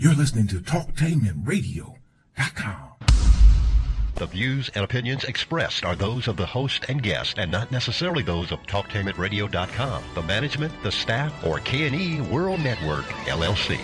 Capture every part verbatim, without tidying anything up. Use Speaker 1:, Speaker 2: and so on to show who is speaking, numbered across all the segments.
Speaker 1: You're listening to talktainment radio dot com.
Speaker 2: The views and opinions expressed are those of the host and guest and not necessarily those of talktainment radio dot com, the management, the staff, or K and E World Network, L L C.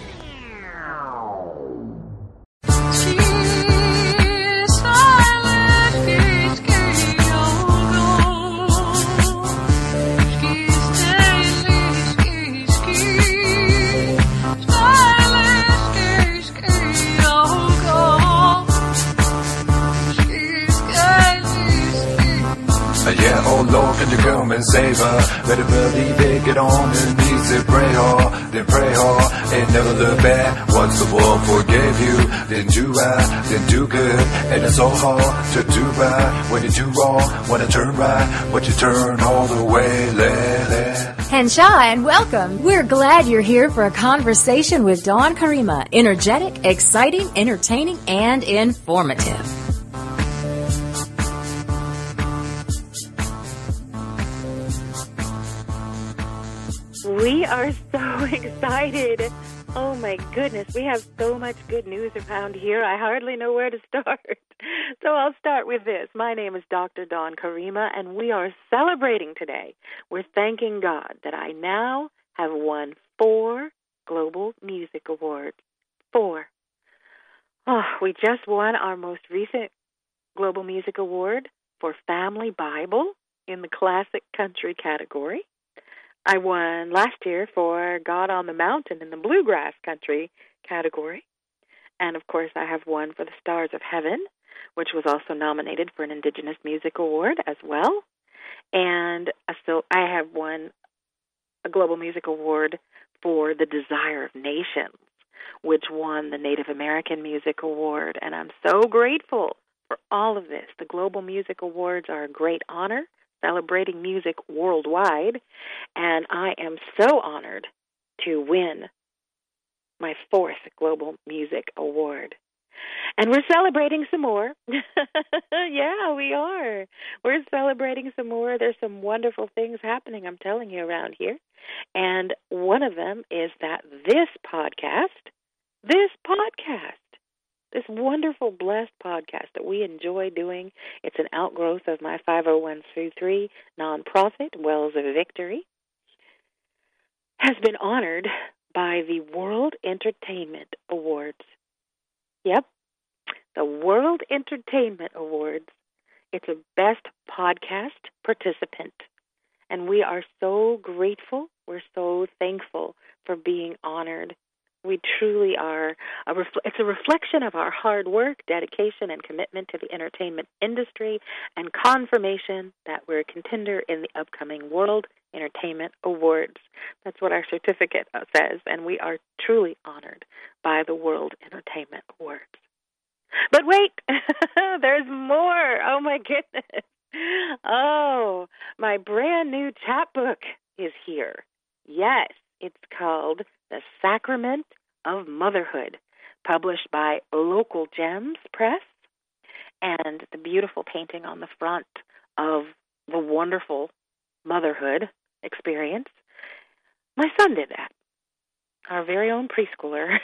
Speaker 3: Yeah, oh Lord, can you come and save her? Better believe it, get on your knees and pray hard, then pray hard, and never look back. Once the world forgave you, then do right, then do good. And it's so hard to do right when you do wrong, when you turn right, but you turn all the way left.
Speaker 4: Henshaw, and welcome. We're glad you're here for a conversation with Dawn Karima. Energetic, exciting, entertaining, and informative.
Speaker 5: We are so excited. Oh my goodness, we have so much good news around here. I hardly know where to start. So I'll start with this. My name is Doctor Dawn Karima, and we are celebrating today. We're thanking God that I now have won four Global Music Awards. Four. Oh, we just won our most recent Global Music Award for Family Bible in the Classic Country category. I won last year for God on the Mountain in the Bluegrass Country category. And, of course, I have won for the Stars of Heaven, which was also nominated for an Indigenous Music Award as well. And so I have won a Global Music Award for the Desire of Nations, which won the Native American Music Award. And I'm so grateful for all of this. The Global Music Awards are a great honor, celebrating music worldwide, and I am so honored to win my fourth Global Music Award. And we're celebrating some more. Yeah, we are. We're celebrating some more. There's some wonderful things happening, I'm telling you, around here. And one of them is that this podcast, this podcast, This wonderful, blessed podcast that we enjoy doing, it's an outgrowth of my five oh one c three nonprofit, Wells of Victory, has been honored by the World Entertainment Awards. Yep, the World Entertainment Awards. It's a Best Podcast Participant. And we are so grateful, we're so thankful for being honored. We truly are. A refl- it's a reflection of our hard work, dedication, and commitment to the entertainment industry, and confirmation that we're a contender in the upcoming World Entertainment Awards. That's what our certificate says, and we are truly honored by the World Entertainment Awards. But wait, there's more. Oh, my goodness. Oh, my brand new chapbook is here. Yes, it's called The Sacrament of Motherhood, published by Local Gems Press, and the beautiful painting on the front of the wonderful motherhood experience. My son did that, our very own preschooler,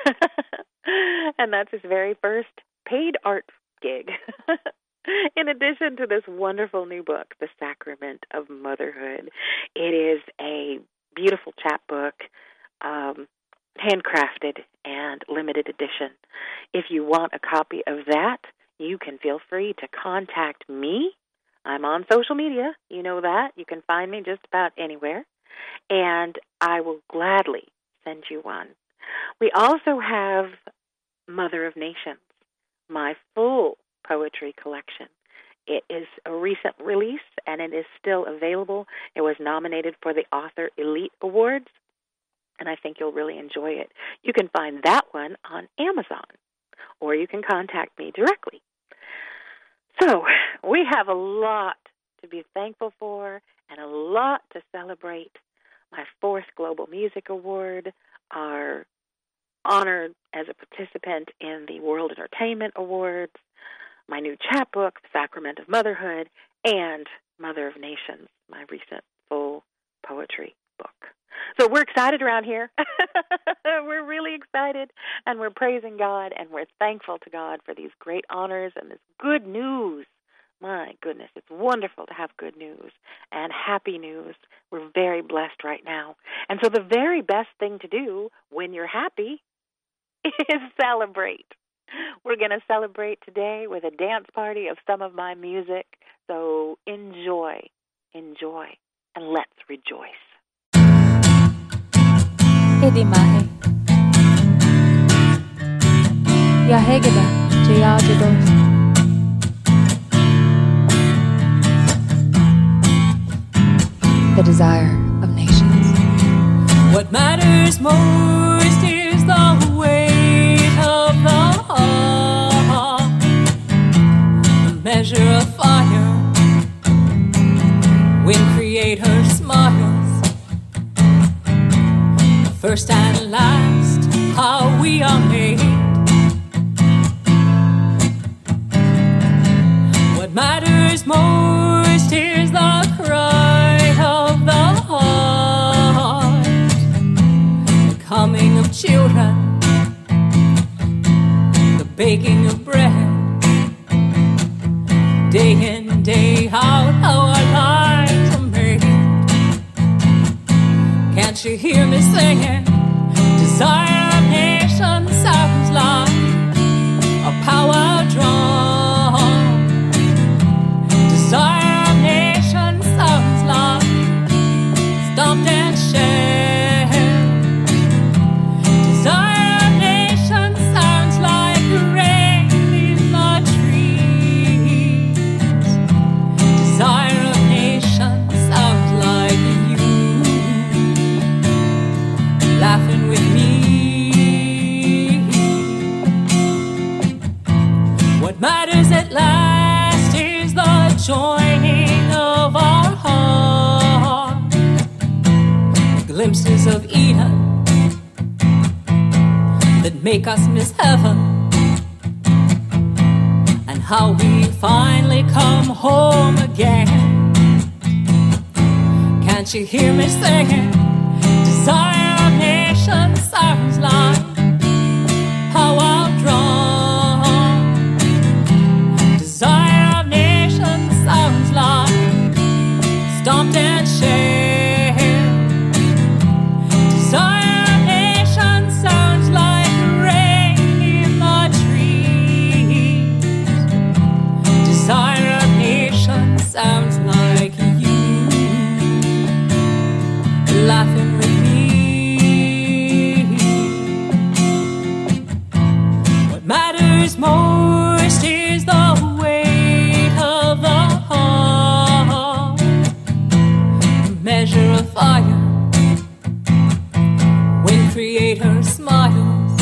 Speaker 5: and that's his very first paid art gig. In addition to this wonderful new book, The Sacrament of Motherhood, it is a beautiful chapbook, um, handcrafted and limited edition. If you want a copy of that, you can feel free to contact me. I'm on social media. You know that. You can find me just about anywhere. And I will gladly send you one. We also have Mother of Nations, my full poetry collection. It is a recent release, and it is still available. It was nominated for the Author Elite Awards, and I think you'll really enjoy it. You can find that one on Amazon, or you can contact me directly. So we have a lot to be thankful for and a lot to celebrate. My fourth Global Music Award, our honor as a participant in the World Entertainment Awards, my new chapbook, The Sacrament of Motherhood, and Mother of Nations, my recent full poetry book. So we're excited around here. We're really excited, and we're praising God, and we're thankful to God for these great honors and this good news. My goodness, it's wonderful to have good news and happy news. We're very blessed right now. And so the very best thing to do when you're happy is celebrate. We're going to celebrate today with a dance party of some of my music. So enjoy, enjoy, and let's rejoice.
Speaker 4: Edimahe. Yahegeda, Jayajados. The desire of nations.
Speaker 6: What matters most is the weight of the heart, the measure of fire when Creator smiles. First and last, how we are made. What matters most is the cry of the heart, the coming of children, the baking of bread, day in, day out, how our lives are made. Can't you hear me singing? Desire of nations sounds like a power drum. Desire of nations sounds like stomped and shared. Desire of nations sounds like rain in the trees. Desire of nations sounds like you laughing with me. What matters at last is the joining of our heart, glimpses of Eden that make us miss heaven, and how we finally come home again. Can't you hear me singing? Desire of nations sounds like power drum. Desire of nations sounds like stomped and shared. Desire of nations sounds like rain in the trees. Desire of nations sounds like you laughing with me. What matters most is the weight of the heart, the measure of fire when Creator smiles.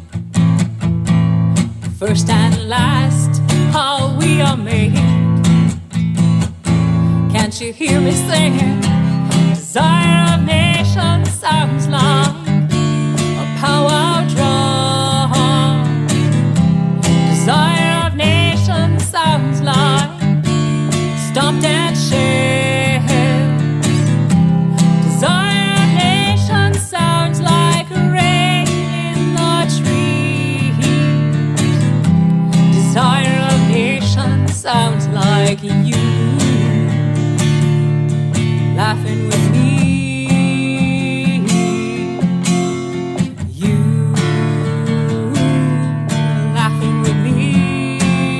Speaker 6: First and last, how we are made. Can't you hear me singing? Desire of nations sounds like a power drum. Desire of nations sounds like stomped and shared. Desire of nations sounds like rain in the trees. Desire of nations sounds like you laughing with me. You laughing with me.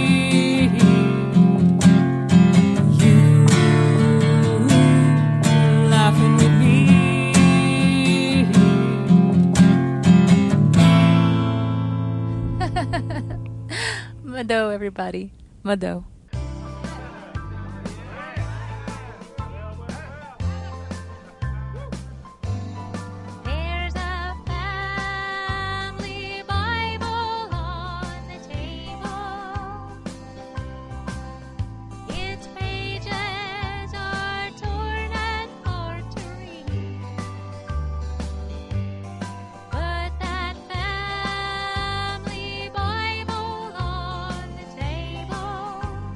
Speaker 6: You laughing with me.
Speaker 4: Mado, everybody. Mado.
Speaker 7: There's a family Bible on the table. Its pages are torn and hard to read. But that family Bible on the table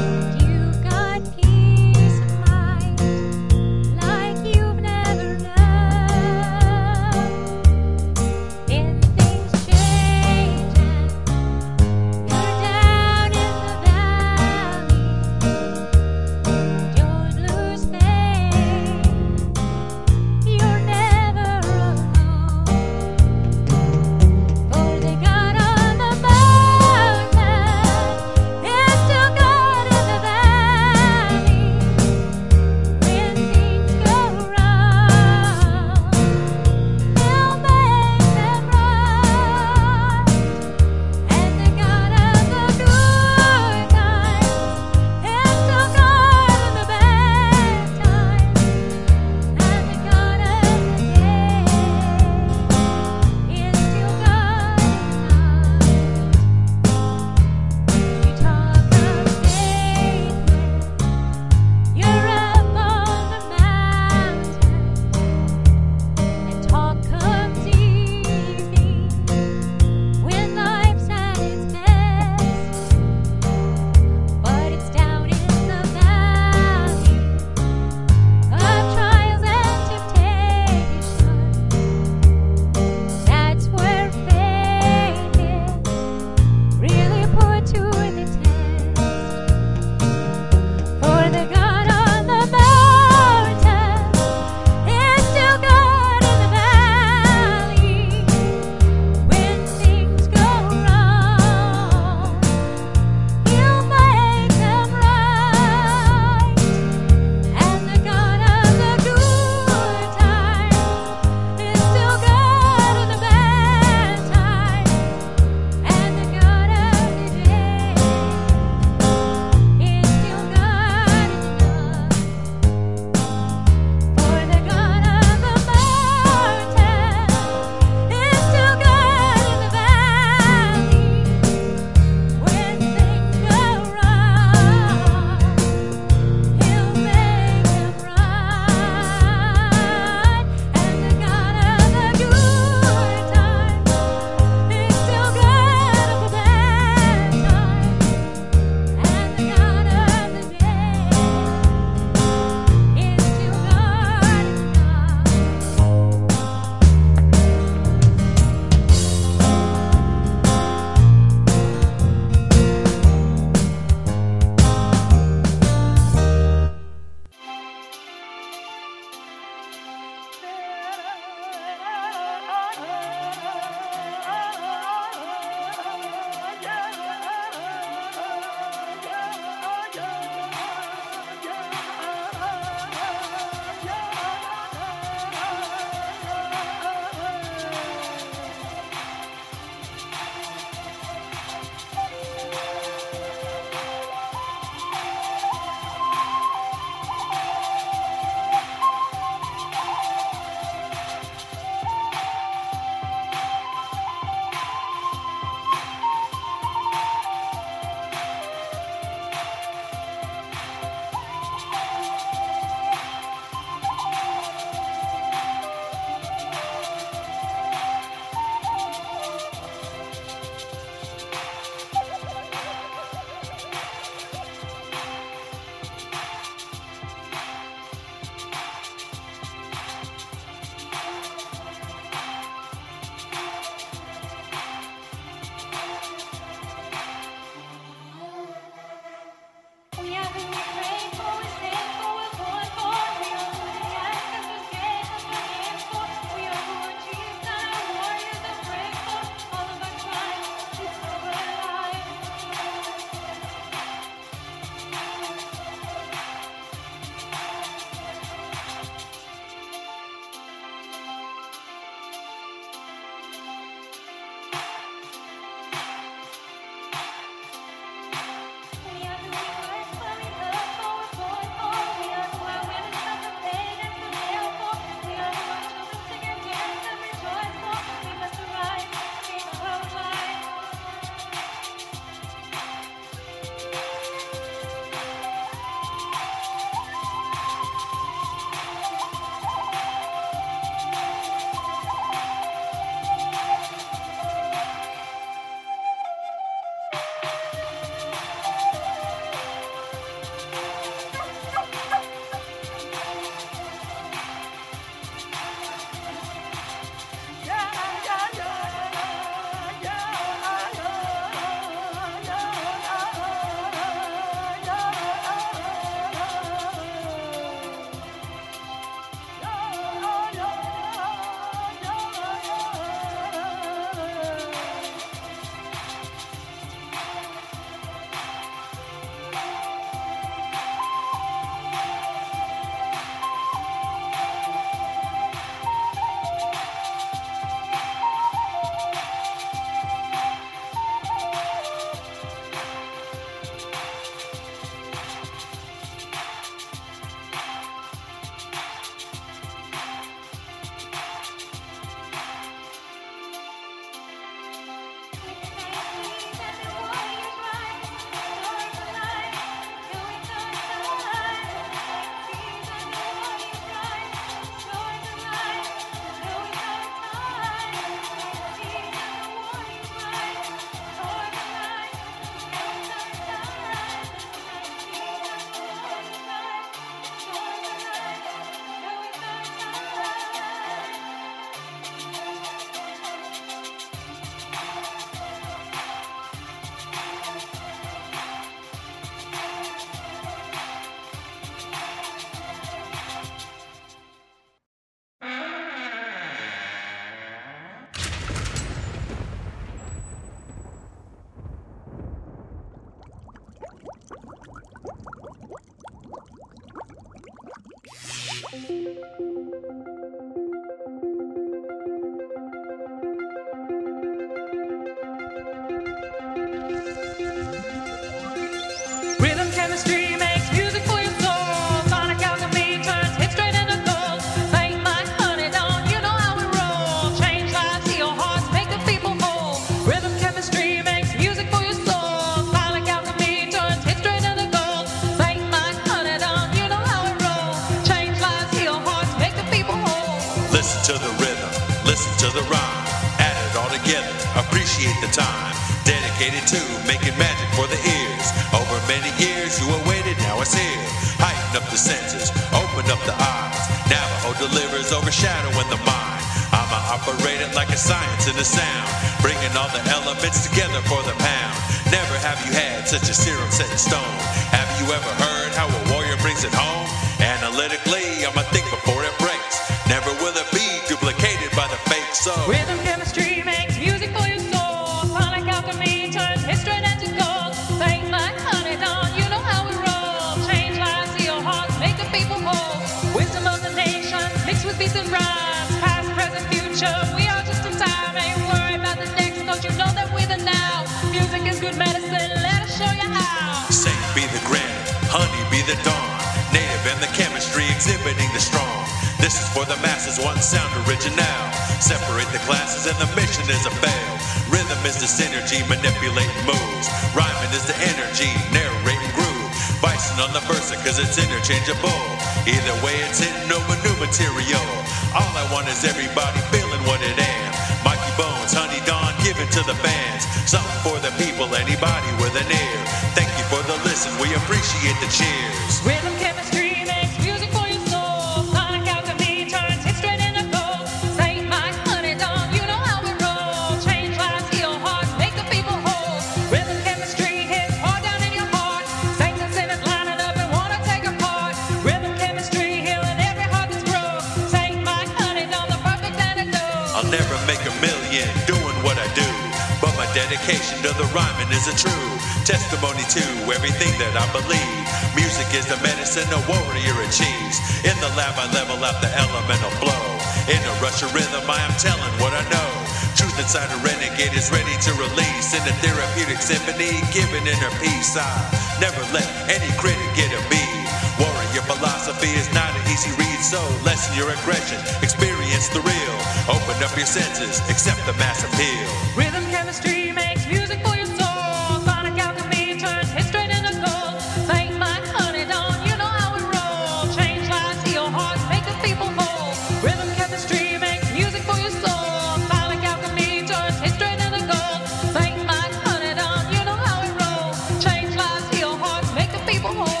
Speaker 8: together, appreciate the time. Dedicated to making magic for the ears. Over many years you awaited, now it's here. Heighten up the senses, open up the eyes. Navajo delivers, overshadowing the mind. I'ma operate it like a science in the sound, bringing all the elements together for the pound. Never have you had such a serum set in stone. Have you ever heard how a warrior brings it home? Analytically, I'ma think before it breaks. Never will it be duplicated by the fake soul.
Speaker 6: Rhythm chemistry makes music for your soul. Sonic alchemy turns history into gold. Think like honey, Don, you know how we roll. Change lives, heal hearts, make the people whole. Wisdom of the nation, mixed with beats and rhymes. Past, present, future, we are just in time. Ain't worried about the next, cause you know that we're the now. Music is good medicine, let us show you how.
Speaker 8: Saint be the granite, honey be the dawn. Native and the chemistry exhibiting the strong. This is for the masses, one sound original. Separate the classes and the mission is a fail. Rhythm is the synergy, manipulating moves. Rhyming is the energy, narrating groove. Bison on the versa, cause it's interchangeable. Either way it's hitting over new material. All I want is everybody feeling what it am. Mikey Bones, Honey Dawn, giving to the fans. Something for the people, anybody with an ear. Thank you for the listen, we appreciate the cheers.
Speaker 6: Rhythm chemistry makes music for your soul. Sonic alchemy turns hit straight into gold. Saint Mike, Honey Dawn, you know how we roll. Change lives, heal hearts, make the people whole. Rhythm chemistry hits hard down in your heart. Saints and sinners lining up and wanna take a part. Rhythm chemistry healing every heart that's broke. Saint Mike, Honey Dawn, the perfect antidote.
Speaker 8: I'll never make a million doing what I do, but my dedication to the rhyming is a true testimony to everything that I believe. Music is the medicine a warrior achieves. In the lab I level out the elemental flow. In a rush of rhythm I am telling what I know. Truth inside a renegade is ready to release. In a therapeutic symphony giving inner peace. I never let any critic get a beat. Warrior philosophy is not an easy read, so lessen your aggression, experience the real. Open up your senses, accept the mass appeal.
Speaker 6: Rhythm chemistry makes music for your soul. Sonic alchemy turns hit straight into gold. Saint Mike, Honey Dawn, you know how we roll. Change lives, heal hearts, make the people whole. Rhythm chemistry makes music for your soul. Sonic alchemy turns hit straight into gold. Saint Mike, Honey Dawn, you know how we roll. Change lives, heal hearts, make the people whole.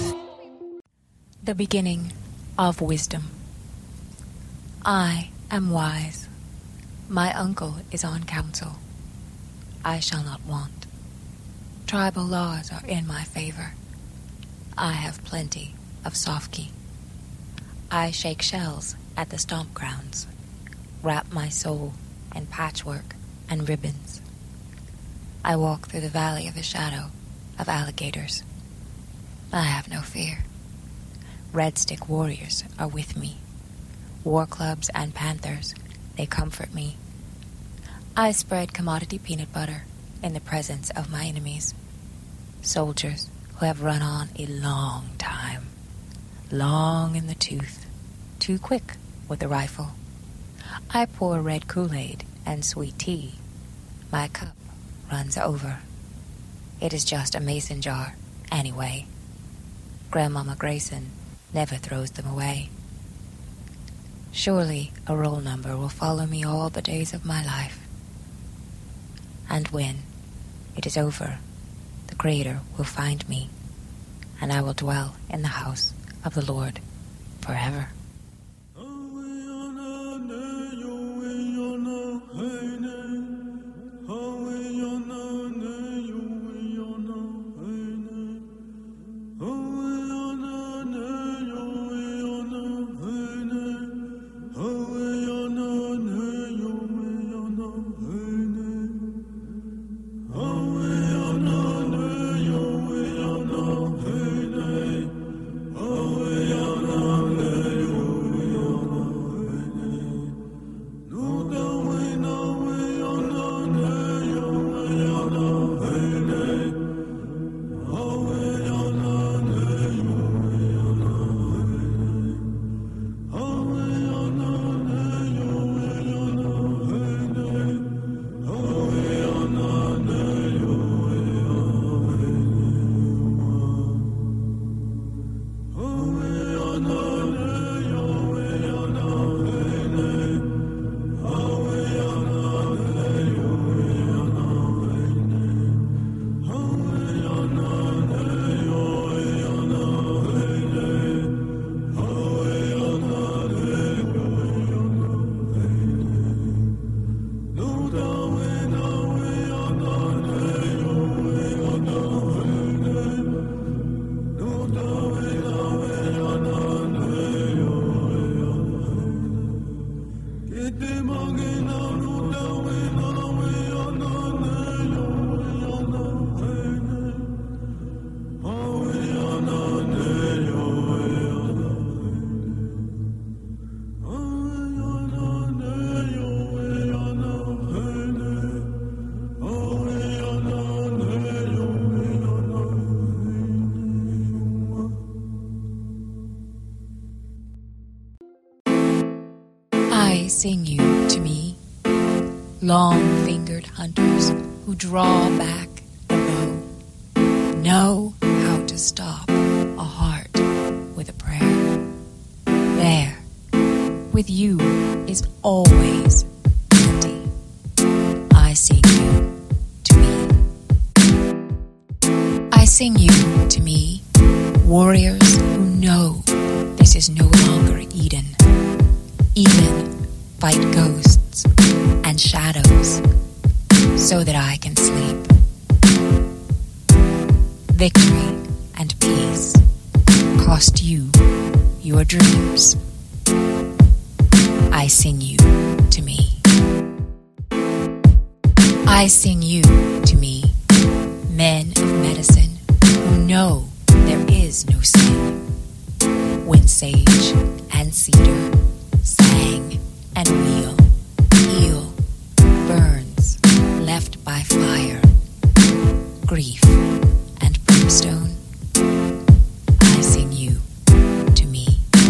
Speaker 4: The beginning of wisdom. I am wise. My uncle is on council. I shall not want. Tribal laws are in my favor. I have plenty of sofkey. I shake shells at the stomp grounds, wrap my soul in patchwork and ribbons. I walk through the valley of the shadow of alligators. I have no fear. Red stick warriors are with me. War clubs and panthers, they comfort me. I spread commodity peanut butter in the presence of my enemies. Soldiers who have run on a long time. Long in the tooth. Too quick with the rifle. I pour red Kool-Aid and sweet tea. My cup runs over. It is just a mason jar, anyway. Grandmama Grayson never throws them away. Surely a roll number will follow me all the days of my life. And when it is over, the Creator will find me, and I will dwell in the house of the Lord forever.
Speaker 9: Oh,
Speaker 4: long-fingered hunters who draw back the bow know how to stop a heart with a prayer. There, with you, is always plenty. I sing you to me. I sing you to me, warriors who know this is no longer Eden. Even fight ghosts and shadows so that I can sleep. Victory and peace cost you your dreams. I sing you to me. I sing you to me, men of medicine who know there is no sin. When sage and cedar sang and wheel, heal, burns, left by fire, grief and brimstone, I sing you to me.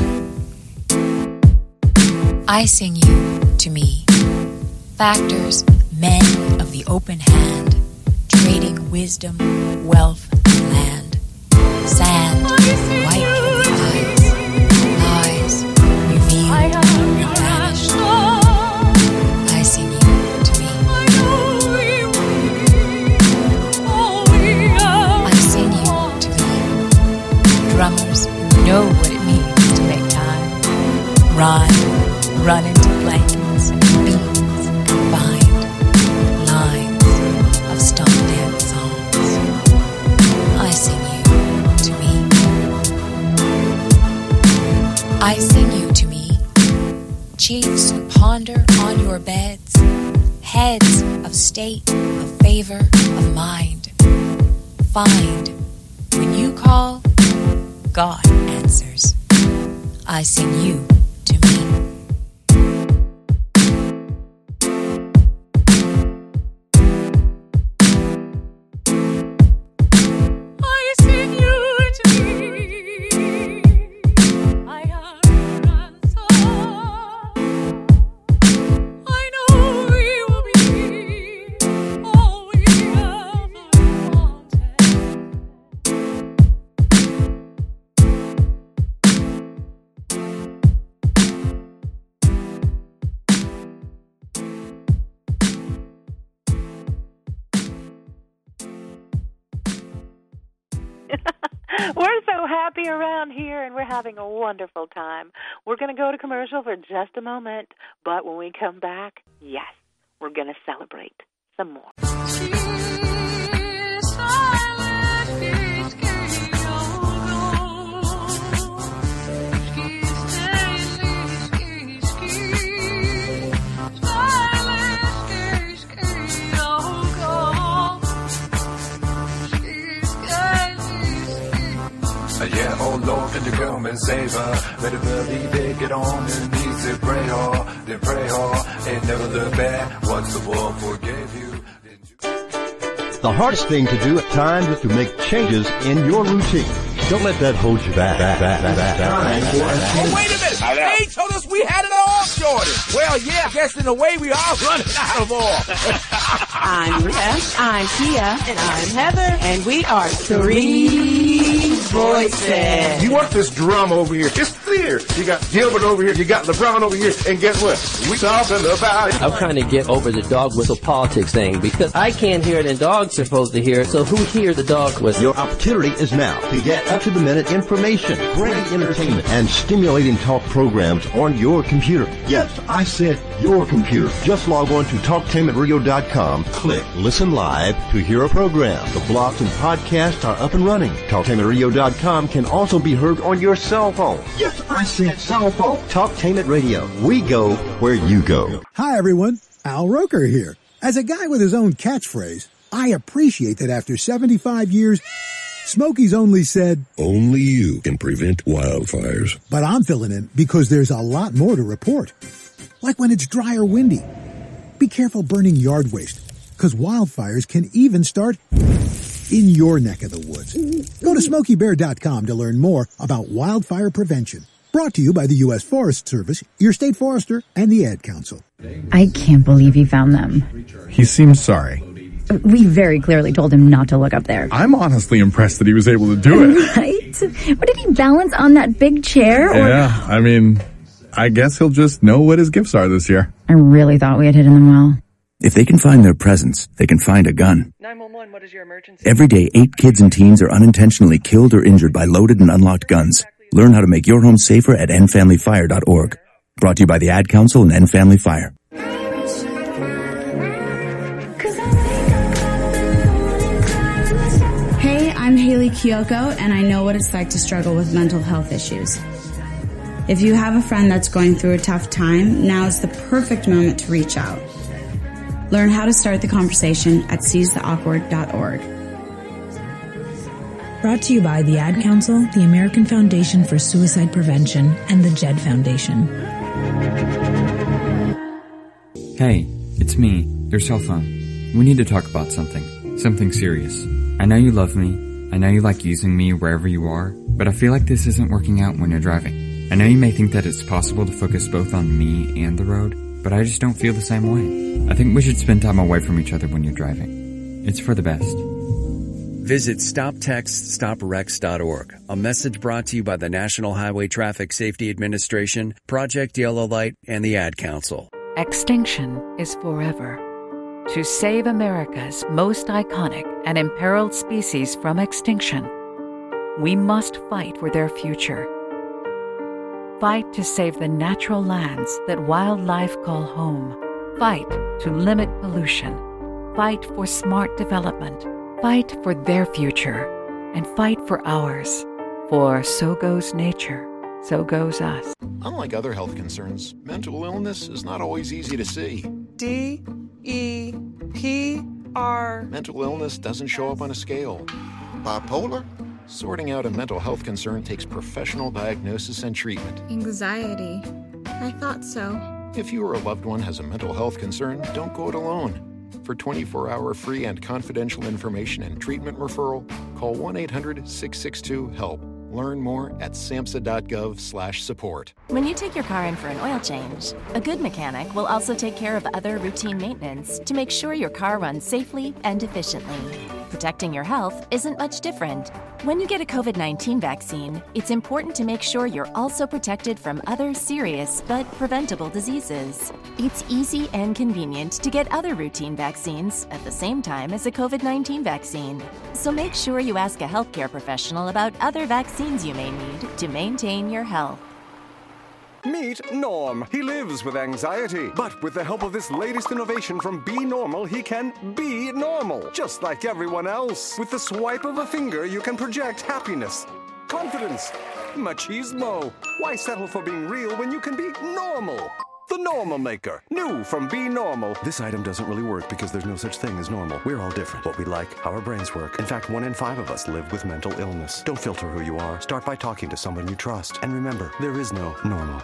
Speaker 4: I sing you to me, factors, men of the open hand, trading wisdom, wealth, and land, sand, white from the eyes, lies, revealed and vanished. I sing you to me. I sing you to me, drummers who know what it means to make time, rhyme, run into blankets, beats, and bind lines of stomp dance songs. I sing you to me. I sing you to me, chiefs who ponder on your beds, heads of state, of favor, of mind. Find, when you call, God answers. I sing you to me.
Speaker 5: We're so happy around here, and we're having a wonderful time. We're going to go to commercial for just a moment, but when we come back, yes, we're going to celebrate some more.
Speaker 3: Yeah, oh Lord, can you come and save her? Better believe it, get on your knees and pray hard, then pray hard, and never look back. Once the world forgave you, then you...
Speaker 2: The hardest thing to do at times is to make changes in your routine. Don't let that hold you back. back, back, back, back, back.
Speaker 9: Oh, wait a minute. They told us we had it all, Jordan. Well, yeah, I guess in a way we are running out of oil.
Speaker 10: I'm Rhett, I'm Tia, and I'm Heather, and we are Three Voices.
Speaker 11: You want this drama over here? It's clear. You got Gilbert over here, you got LeBron over here, and guess what? We talking about it.
Speaker 12: I'm trying to get over the dog whistle politics thing because I can't hear it and dogs are supposed to hear it, so who hears the dog whistle?
Speaker 2: Your opportunity is now to get up-to-the-minute information, great entertainment, and stimulating talk programs on your computer. Yes, I said your computer. Just log on to talktainment radio dot com, click Listen Live to hear a program. The blogs and podcasts are up and running. talktainment radio dot com can also be heard on your cell phone. Yes, I said cell phone. Talktainment Radio. We go where you go.
Speaker 13: Hi, everyone. Al Roker here. As a guy with his own catchphrase, I appreciate that after seventy-five years, Smokey's only said,
Speaker 14: only you can prevent wildfires.
Speaker 13: But I'm filling in because there's a lot more to report. Like when it's dry or windy. Be careful burning yard waste, because wildfires can even start in your neck of the woods. Go to smokey bear dot com to learn more about wildfire prevention. Brought to you by the U S Forest Service, your state forester, and the Ad Council.
Speaker 15: I can't believe he found them.
Speaker 16: He seems sorry.
Speaker 15: We very clearly told him not to look up there.
Speaker 16: I'm honestly impressed that he was able to do it.
Speaker 15: Right? What did he balance on that big chair? Or...
Speaker 16: Yeah, I mean, I guess he'll just know what his gifts are this year.
Speaker 15: I really thought we had hidden them well.
Speaker 17: If they can find their presents, they can find a gun.
Speaker 18: nine one one, what is your emergency?
Speaker 17: Every day, eight kids and teens are unintentionally killed or injured by loaded and unlocked guns. Learn how to make your home safer at end family fire dot org. Brought to you by the Ad Council and End Family Fire.
Speaker 19: Hey, I'm Haley Kiyoko, and I know what it's like to struggle with mental health issues. If you have a friend that's going through a tough time, now is the perfect moment to reach out. Learn how to start the conversation at seize the awkward dot org.
Speaker 20: Brought to you by the Ad Council, the American Foundation for Suicide Prevention, and the Jed Foundation.
Speaker 21: Hey, it's me, your cell phone. We need to talk about something. Something serious. I know you love me. I know you like using me wherever you are, but I feel like this isn't working out when you're driving. I know you may think that it's possible to focus both on me and the road, but I just don't feel the same way. I think we should spend time away from each other when you're driving. It's for the best.
Speaker 22: Visit stop text stop wrecks dot org. A message brought to you by the National Highway Traffic Safety Administration, Project Yellow Light, and the Ad Council.
Speaker 23: Extinction is forever. To save America's most iconic and imperiled species from extinction, we must fight for their future. Fight to save the natural lands that wildlife call home. Fight to limit pollution. Fight for smart development. Fight for their future. And fight for ours. For so goes nature, so goes us.
Speaker 24: Unlike other health concerns, mental illness is not always easy to see.
Speaker 18: D E P R.
Speaker 24: Mental illness doesn't show up on a scale. Bipolar? Sorting out a mental health concern takes professional diagnosis and treatment.
Speaker 25: Anxiety. I thought so.
Speaker 24: If you or a loved one has a mental health concern, don't go it alone. For twenty-four hour free and confidential information and treatment referral, call one eight hundred six six two HELP. Learn more at samhsa dot gov slash support.
Speaker 26: When you take your car in for an oil change, a good mechanic will also take care of other routine maintenance to make sure your car runs safely and efficiently. Protecting your health isn't much different. When you get a COVID nineteen vaccine, it's important to make sure you're also protected from other serious but preventable diseases. It's easy and convenient to get other routine vaccines at the same time as a COVID nineteen vaccine. So make sure you ask a healthcare professional about other vaccines you may need to maintain your health.
Speaker 27: Meet Norm. He lives with anxiety, but with the help of this latest innovation from Be Normal, he can be normal, just like everyone else. With the swipe of a finger, you can project happiness, confidence, machismo. Why settle for being real when you can be normal? The Normal Maker. New from Be Normal. This item doesn't really work because there's no such thing as normal. We're all different. What we like, how our brains work. In fact, one in five of us live with mental illness. Don't filter who you are. Start by talking to someone you trust. And remember, there is no normal.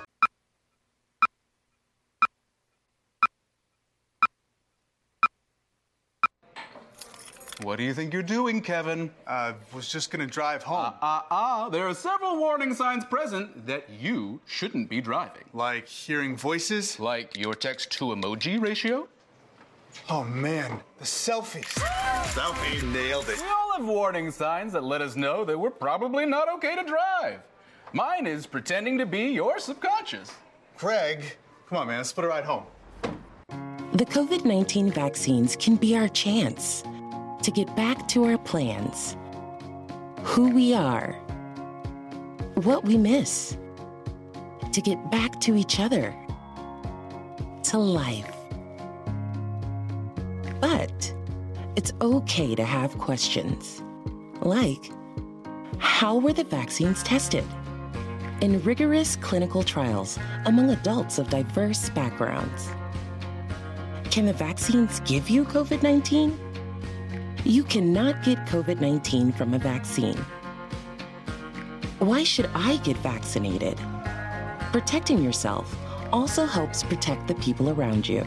Speaker 28: What do you think you're doing, Kevin?
Speaker 29: I uh, was just gonna drive home.
Speaker 28: Ah, uh, uh, uh, there are several warning signs present that you shouldn't be driving.
Speaker 29: Like hearing voices?
Speaker 28: Like your text-to-emoji ratio?
Speaker 29: Oh, man, the selfies.
Speaker 28: Selfie nailed it. We all have warning signs that let us know that we're probably not okay to drive. Mine is pretending to be your subconscious.
Speaker 29: Craig, come on, man, let's put a ride home.
Speaker 30: The COVID nineteen vaccines can be our chance to get back to our plans, who we are, what we miss, to get back to each other, to life. But it's okay to have questions, like, how were the vaccines tested? In rigorous clinical trials among adults of diverse backgrounds. Can the vaccines give you COVID nineteen? You cannot get COVID nineteen from a vaccine. Why should I get vaccinated? Protecting yourself also helps protect the people around you.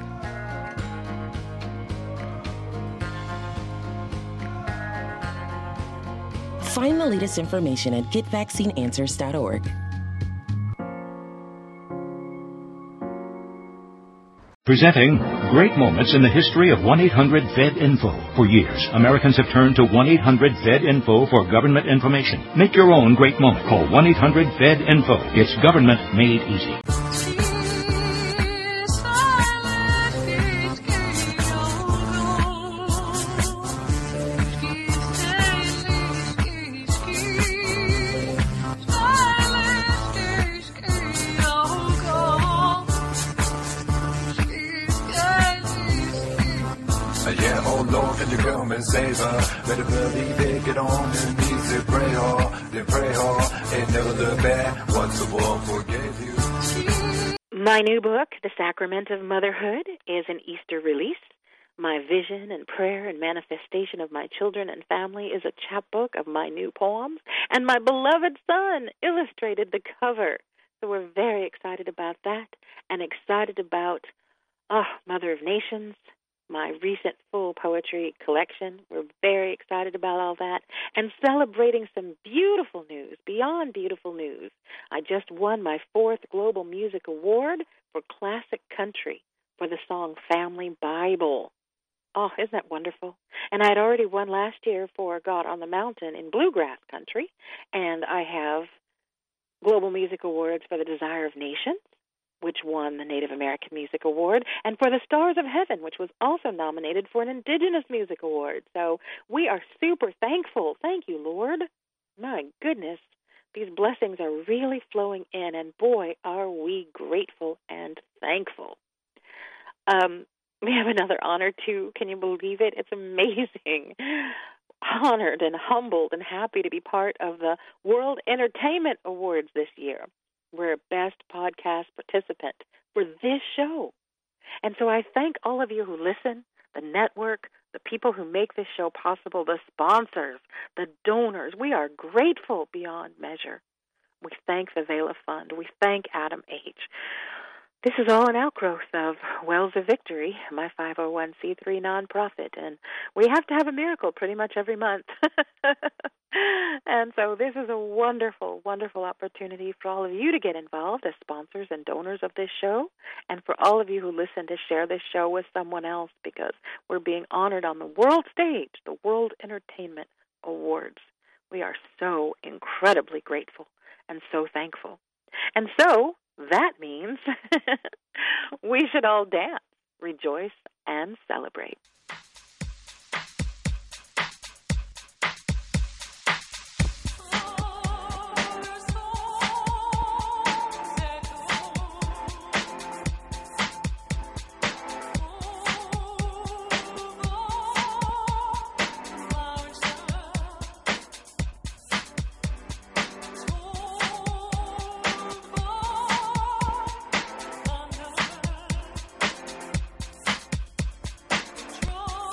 Speaker 30: Find the latest information at get vaccine answers dot org.
Speaker 1: Presenting Great Moments in the History of one eight hundred V E D Info. For years, Americans have turned to one eight hundred V E D Info for government information. Make your own great moment. Call one eight hundred V E D Info. It's government made easy.
Speaker 3: Save her. Better believe it, get on your knees and pray hard, then pray hard, and never look back. Once the world forgave you.
Speaker 4: My new book, The Sacrament of Motherhood, is an Easter release. My vision and prayer and manifestation of my children and family is a chapbook of my new poems, and my beloved son illustrated the cover. So we're very excited about that, and excited about oh, Mother of Nations, my recent full poetry collection. We're very excited about all that and celebrating some beautiful news, beyond beautiful news. I just won my fourth Global Music Award for Classic Country for the song Family Bible. Oh, isn't that wonderful? And I had already won last year for God on the Mountain in Bluegrass Country, and I have Global Music Awards for the Desire of Nations, which won the Native American Music Award, and for the Stars of Heaven, which was also nominated for an Indigenous Music Award. So we are super thankful. Thank you, Lord. My goodness, these blessings are really flowing in, and boy, are we grateful and thankful. Um, we have another honor, too. Can you believe it? It's amazing. Honored and humbled and happy to be part of the World Entertainment Awards this year. We're a Best Podcast Participant for this show. And so I thank all of you who listen, the network, the people who make this show possible, the sponsors, the donors. We are grateful beyond measure. We thank the Vela Fund. We thank Adam H. This is all an outgrowth of Wells of Victory, my five oh one c three nonprofit, and we have to have a miracle pretty much every month. And so this is a wonderful, wonderful opportunity for all of you to get involved as sponsors and donors of this show, and for all of you who listen to share this show with someone else, because we're being honored on the world stage, the World Entertainment Awards. We are so incredibly grateful and so thankful. And so that means we should all dance, rejoice, and celebrate.
Speaker 5: Control.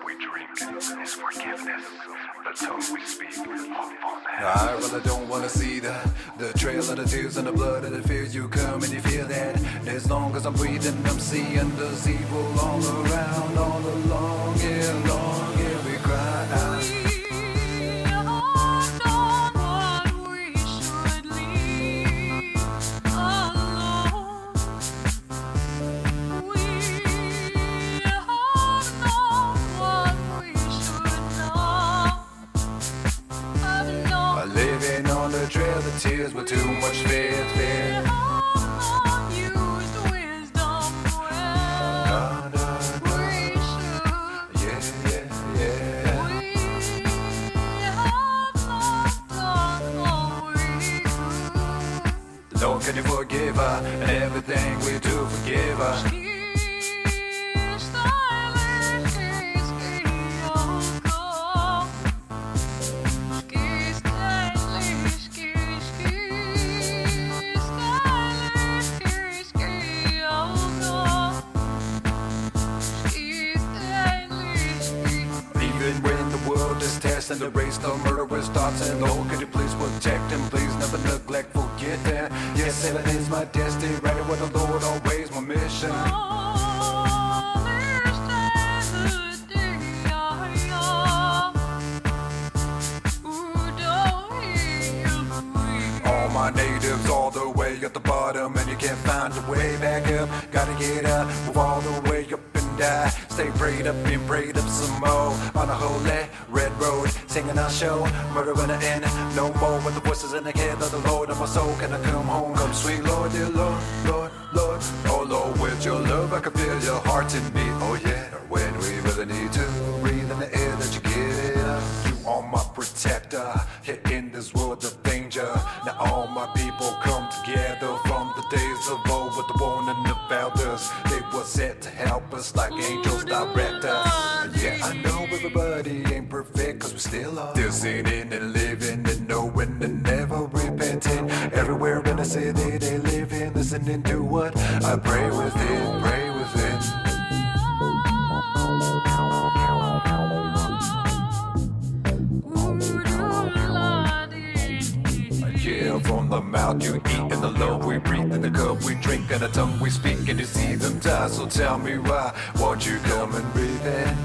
Speaker 3: we drink is forgiveness. The tongue we speak, all for that.
Speaker 2: I really don't wanna see the the trail of the tears and the blood of the fear. You come and you feel that. As long as I'm breathing, I'm seeing there's evil all around, all along, yeah, long, yeah, we cry out. Living on the trail of tears with too much fear, fear. Lord, can you forgive her and everything we do, forgive her? And the race, no murderous thoughts, and Lord, could you please protect him? Please never neglect, forget that. Yes, heaven is my destiny, right with the Lord, always my mission. All my natives all the way at the bottom, and you can't find a way back up. Gotta get up, move all the way up and die. Stay prayed up and prayed up some more on a holy red road, singing our show, murder in the end, no more. With the voices in the head of the Lord of my soul, can I come home? Come sweet Lord, dear Lord, Lord, Lord. Oh Lord, with your love I can feel your heart in me. Oh yeah, when we really need to breathe in the air that you give us. You are my protector, here in this world of danger. Now all my people come together from the days of old with the one and the elders. They were set to help us like angels direct us. Yeah, I know everybody ain't perfect, cause we still are. Still sinning and living and knowing and never repenting. Everywhere in the city they live in, listening to what I pray within, pray within. Yeah, from the mouth you eat and the love we breathe and the cup we drink and the tongue we speak and you see them die. So tell me why won't you come and breathe in?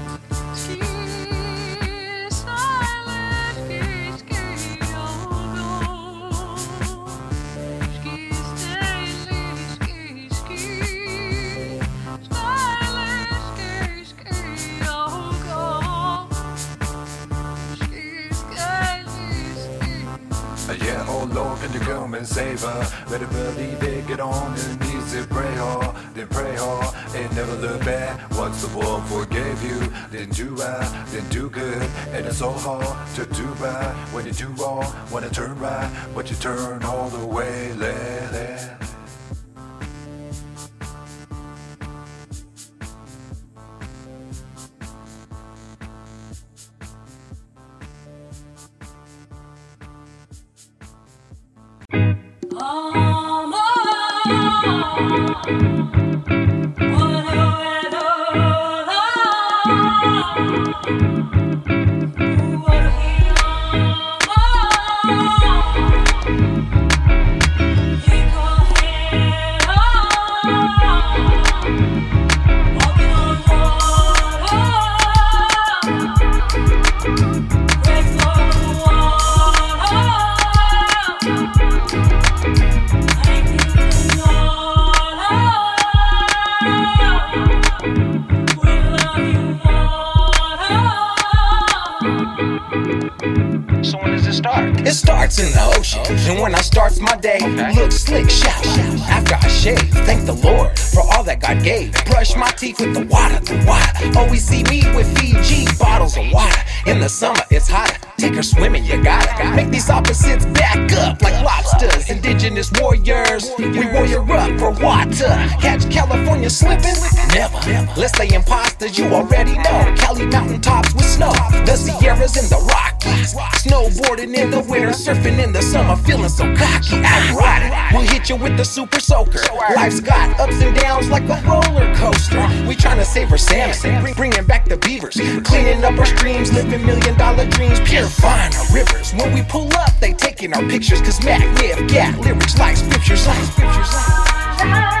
Speaker 2: Yeah, oh Lord, can you come and save her? Better believe it, get on your knees and pray hard, then pray hard, and never look back. Once the world forgave you, then do right, then do good. And it's so hard to do right when you do wrong, wanna turn right, but you turn all the way left.
Speaker 5: It starts in the ocean, and when I starts my day, okay. Look slick, shout, after I shave, thank the Lord for all that God gave. Brush my teeth with the water, the water. Always see me with Fiji bottles of water. In the summer, it's hotter. Take her swimming, you gotta make these opposites back up like lobsters. Indigenous warriors, we warrior up for water. Catch California slipping? Never. Let's say imposters, you already know. Cali mountaintops with snow, the Sierras and the Rockies. Snowboarding in the winter, surfing in the summer, feeling so cocky. I ride it. We'll hit you with the super soaker. Life's got ups and downs like a roller coaster. We tryna save our salmon, bring, bringing back the beach. beavers, cleaning up our streams, living million dollar dreams, purifying our rivers. When we pull up, they taking our pictures, cause Mac Live got lyrics like scriptures, like scriptures, like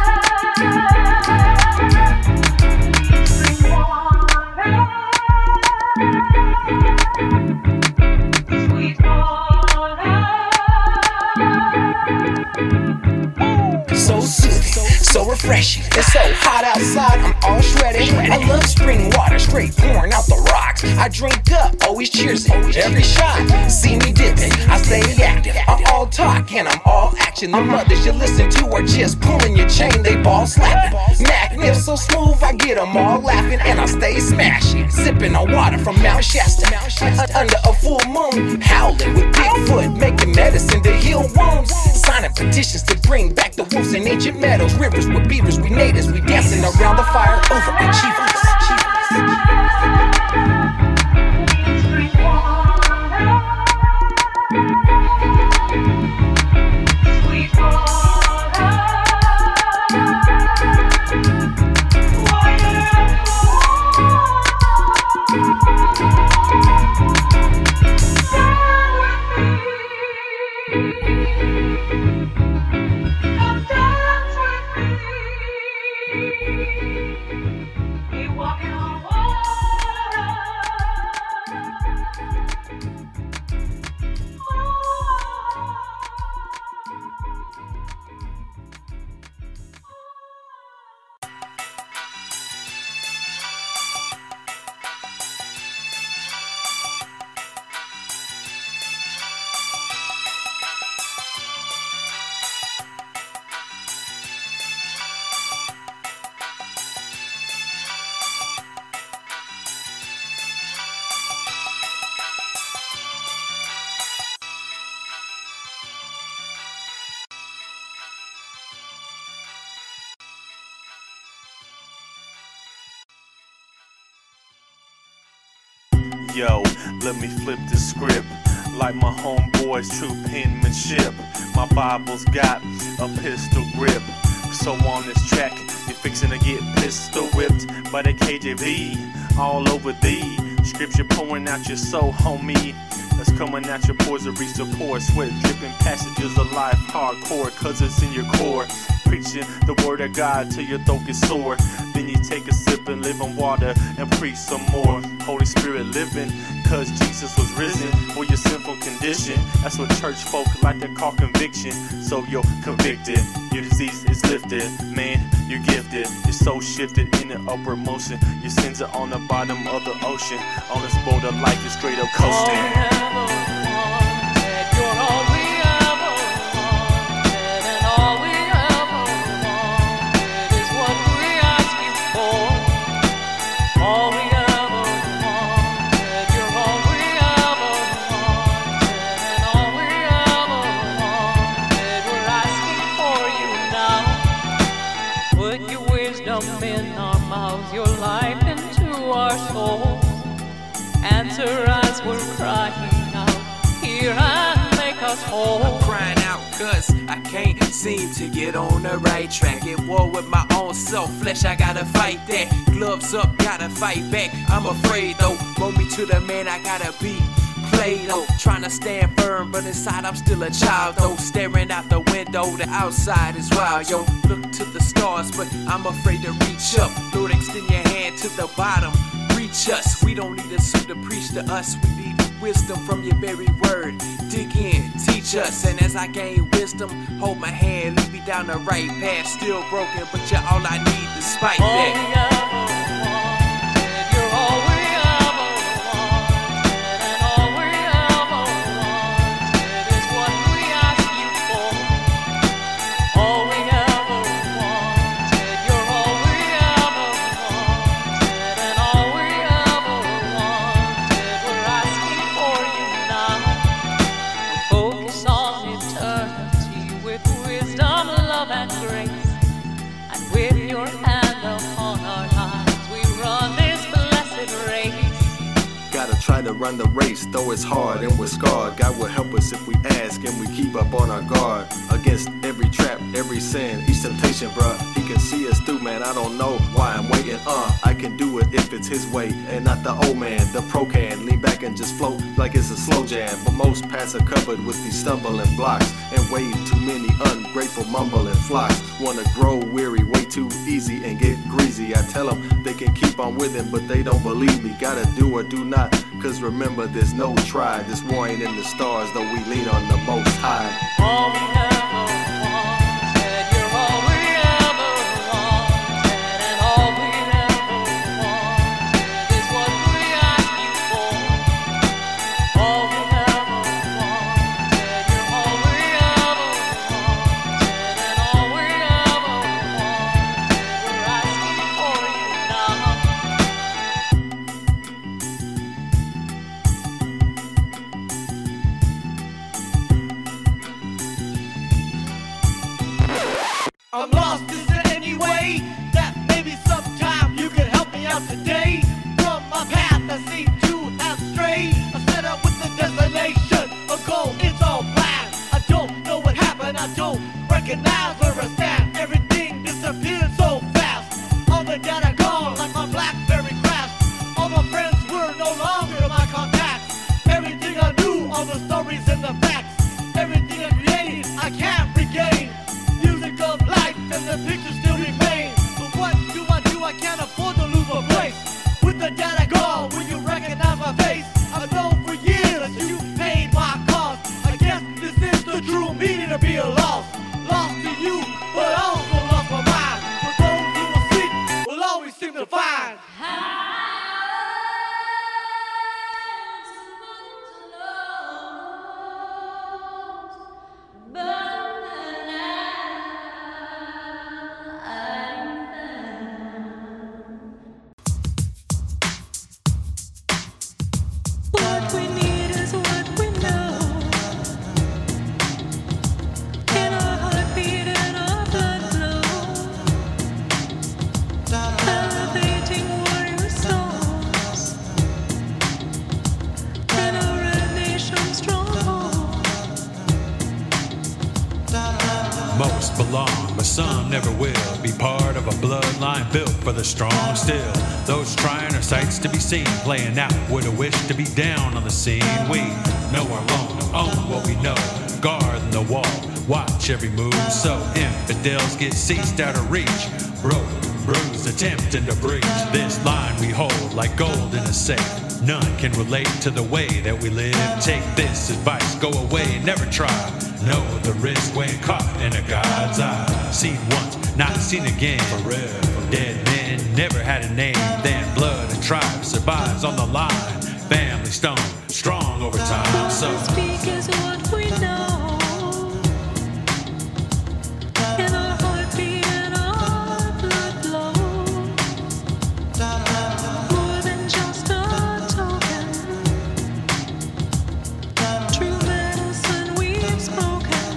Speaker 5: so soothing, so refreshing. It's so hot outside, I'm all shredded. I love spring water, straight pouring out the rocks. I drink up, always cheersing, every shot. See me dipping, I stay active. I'm all talk and I'm all action. The mothers you listen to are just pulling your chain, they ball slapping. Mac Nip so smooth, I get them all laughing. And I stay smashing, sipping on water from Mount Shasta. Under a full moon, howling with Bigfoot, making medicine to heal wounds. Signing petitions to bring back the wolves and ancient meadows. Rivers with beavers, we natives, we dancing around the fire. Overachievers.
Speaker 6: Yo, let me flip the script. Like my homeboys, true penmanship. My Bible's got a pistol grip. So on this track, you're fixing to get pistol whipped by the K J V. All over thee, scripture pouring out your soul, homie. That's coming out your pores to reach the pore. Sweat dripping passages of life, hardcore, cause it's in your core. Preaching the word of God till your throat gets sore. Then you take a sip and live on water and preach some more. Holy Spirit living, cause Jesus was risen for your sinful condition. That's what church folk like to call conviction. So you're convicted, your disease is lifted. Man, you're gifted, your soul shifted in an upward motion. Your sins are on the bottom of the ocean. On this boat of life is straight up coasting.
Speaker 7: Answer as we're crying out, hear and make us whole.
Speaker 8: I'm crying out cause I can't seem to get on the right track. At war with my own self, flesh, I gotta fight that. Gloves up, gotta fight back. I'm afraid though, mold me to the man I gotta be. Play-Doh, trying to stand firm, but inside I'm still a child though. Staring out the window, the outside is wild, yo. Look to the stars, but I'm afraid to reach up. Lord, extend your hand to the bottom. Reach us, we don't need a suit to preach to us. We need wisdom from your very word. Dig in, teach us, and as I gain wisdom, hold my hand, lead me down the right path. Still broken, but you're all I need despite
Speaker 7: all
Speaker 8: that.
Speaker 7: We ever wanted, you're all we ever wanted, and all we ever wanted is what we ask you for. All we ever wanted, you're all we ever wanted, and all we ever wanted, we're asking for you now. Focus on eternity with wisdom, love, and grace, and with your hand upon our lives, we run this blessed race.
Speaker 9: Gotta try to run the race, though it's hard and we're scarred. God will help us if we ask and we keep up on our guard against every trap every sin, each temptation, bruh. He can see us through, man. I don't know why I'm waiting. Uh, I can do it if it's his way and not the old man. The pro can lean back and just float like it's a slow jam. But most paths are covered with these stumbling blocks and way too many ungrateful mumbling flocks. Wanna grow weary, way too easy and get greasy. I tell them they can keep on with it, but they don't believe me. Gotta do or do not, cause remember there's no try. This war ain't in the stars, though we lean on the most high.
Speaker 7: All we ever wanted, you're all we ever wanted, and all we ever wanted is what we ask you for. All we ever wanted, you're all we ever wanted, and all we ever wanted, we're asking for you now.
Speaker 10: I'm lost, is there any way that maybe sometime you can help me out today? From my path I seem to have strayed. I set up with the desolation, a goal, it's all black. I don't know what happened, I don't recognize where I stand. Everything disappeared so fast. All the data gone like my BlackBerry crashed. All my friends were no longer my contacts. Everything I knew, all the stories and the facts. Everything I created, I can't regain. Music of life and the pictures still remain. But what do I do? I can't afford to lose my place. With the data gone, will you recognize my face? I've known for years you paid my cost. I guess this is the true meaning to be a loss. Lost to you, but also lost my mind. For those who will seek, will always seem to find.
Speaker 7: What we need is what we know. In our heartbeat and our blood flow. Elevating warrior souls. In our red nation stronghold.
Speaker 11: Most belong, but some never will be part of a bloodline built for the strong still. Those trying our sights to be seen, playing out with a wish to be down on the scene. We know our own, own what we know, guard the wall, watch every move so infidels get seized out of reach. Broke, bruised, attempting to breach this line we hold like gold in a safe. None can relate to the way that we live. Take this advice, go away, never try. Know the risk when caught in a God's eye. Seen once, not seen again. Forever. Dead men never had a name. Then blood and tribe survives on the line. Family stone, strong over time. So
Speaker 7: Speak is what we know. In our heartbeat and our blood flow. More than just a token. True medicine we've spoken.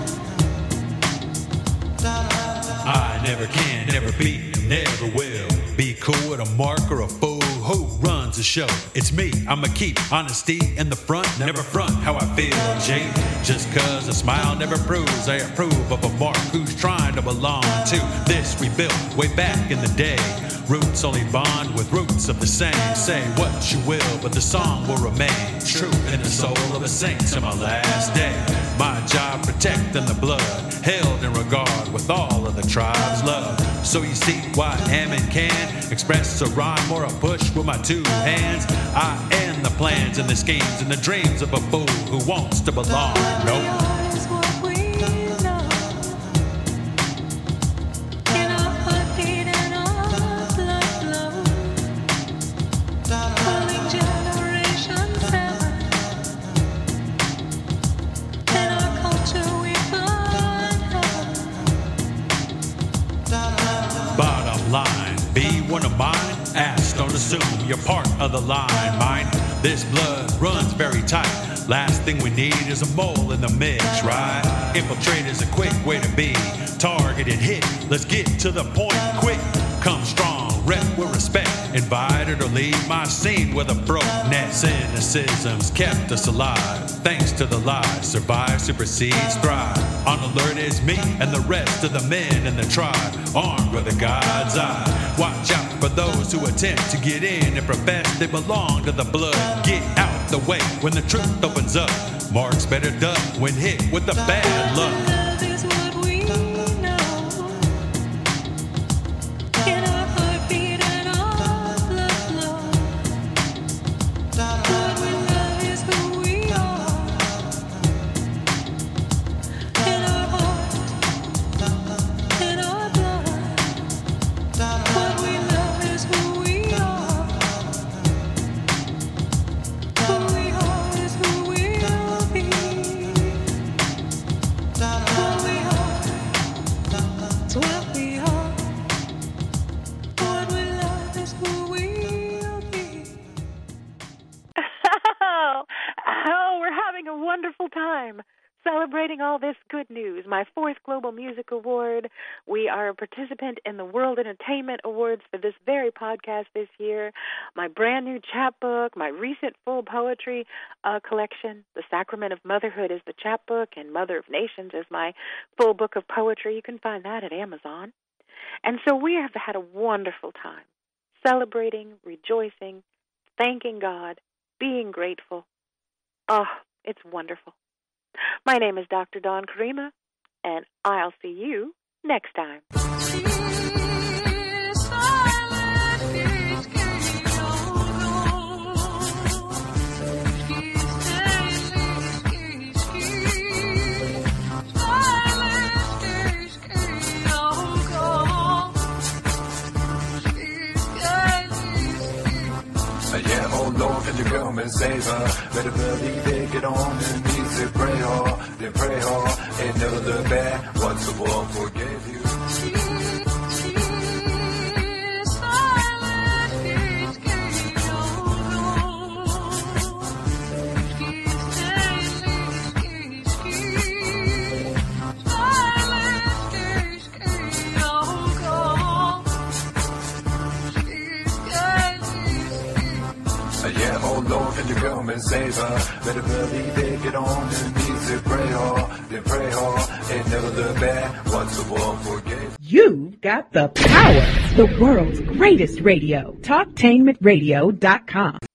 Speaker 11: I never can, never be, never will be cool with a mark or a fool who runs the show. It's me, I'ma keep honesty in the front, never front how I feel, Jake. Just cause a smile never proves I approve of a mark who's trying to belong to this we built way back in the day. Roots only bond with roots of the same. Say what you will, but the song will remain true in the soul of a saint to my last day. My job protecting the blood, held in regard with all of the tribe's love. So you see why I am and can express a rhyme or a push with my two hands. I end the plans and the schemes and the dreams of a fool who wants to belong. Nope.
Speaker 7: Is what we know. In our heartbeat and our blood flow. Pulling generation seven. In our culture we find heaven.
Speaker 11: Bottom line, be one of mine. Ask, don't assume you're part of the line. Mine, this blood runs very tight. Last thing we need is a mole in the mix, right? Infiltrate is a quick way to be targeted hit. Let's get to the point quick. Come strong, rep with respect. Invite her to leave my scene with a broke net. Cynicism's kept us alive. Thanks to the lies, survive, supersedes, thrive. On alert is me and the rest of the men in the tribe, armed with a God's eye. Watch out for those who attempt to get in and profess they belong to the blood. Get out the way when the truth opens up. Marks better duck when hit with the bad luck.
Speaker 4: Celebrating all this good news, my fourth Global Music Award. We are a participant in the World Entertainment Awards for this very podcast this year. My brand new chapbook, my recent full poetry uh, collection, The Sacrament of Motherhood is the chapbook, and Mother of Nations is my full book of poetry. You can find that at Amazon. And so we have had a wonderful time celebrating, rejoicing, thanking God, being grateful. Oh, it's wonderful. My name is Doctor Dawn Karima, and I'll see you next time.
Speaker 2: Yeah, oh Lord, can you come and save her? Better believe it, get on your knees and pray hard, then pray hard, and never look back. Once the world forgave you. Yeah, oh Lord, can you come and save her? Better believe it, get on your knees and pray hard, then pray hard, and never look back. Once the world forgave you.
Speaker 12: You've got the power, the world's greatest radio, talk tainment radio dot com.